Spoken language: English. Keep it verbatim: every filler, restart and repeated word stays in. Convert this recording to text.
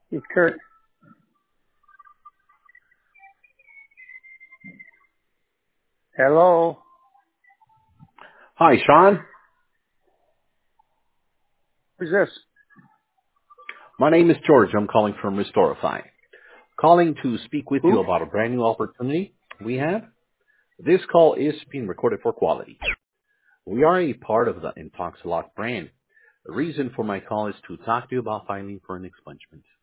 It's Kurt. Hello. Hi, Sean. Who's this? My name is George. I'm calling from Restorify. Calling to speak with you Who? about a brand new opportunity we have. This call is being recorded for quality. We are a part of the Intoxilock brand. The reason for my call is to talk to you about filing for an expungement.